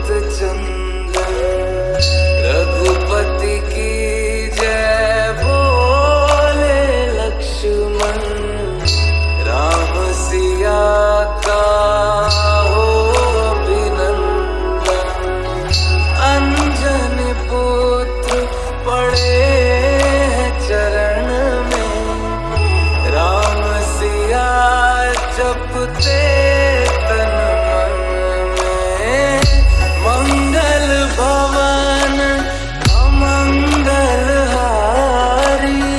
चंदन। रघुपति की जय बोले लक्ष्मण, राम सिया का हो अभिनंदन। अंजन पुत्र पड़े हैं चरण में, राम सिया जपते तन मन में। मंगल भवन अमंगल हारी,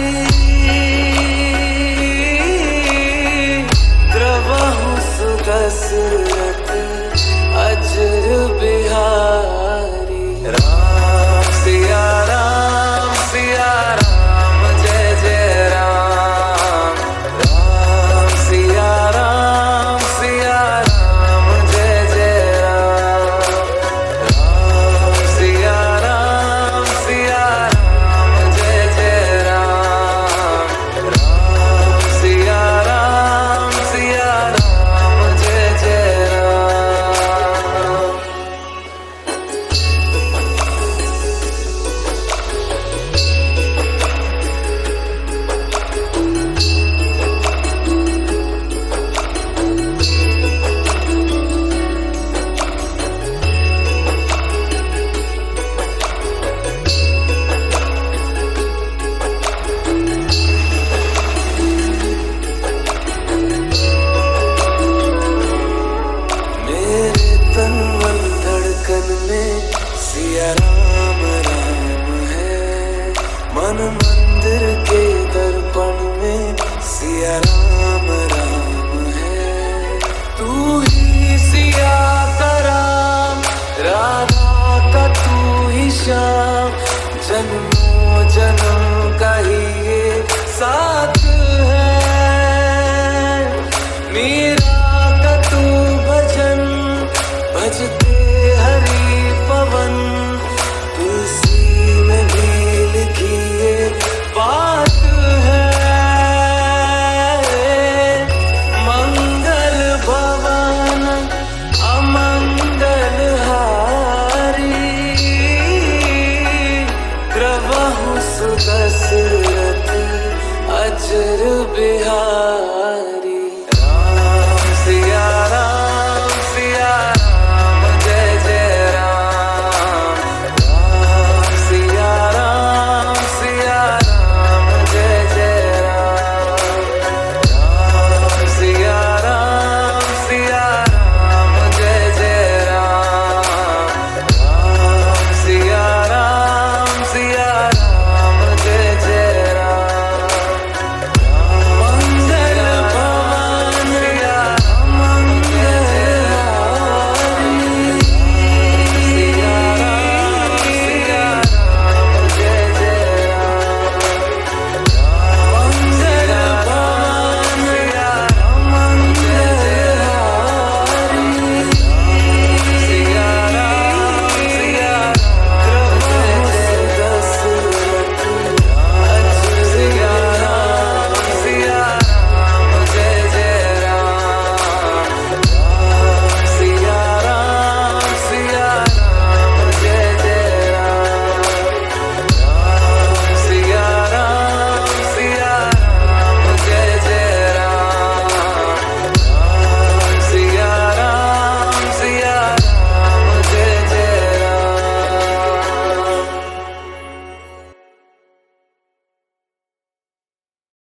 द्रवहु सुदशरथ अजर बिहारी। राम सिया राम जय जय राम। राम सिया राम जय जय राम। राम सिया राम जय जय राम। राम सिया राम जय जय राम। मेरे तन मन धड़कन में सिया राम है। मन मंदिर के दर्पण में सिया राम है। तू ही सिया का राम, राधा का तू ही श्याम। जन्मों जन्म का ही ये सा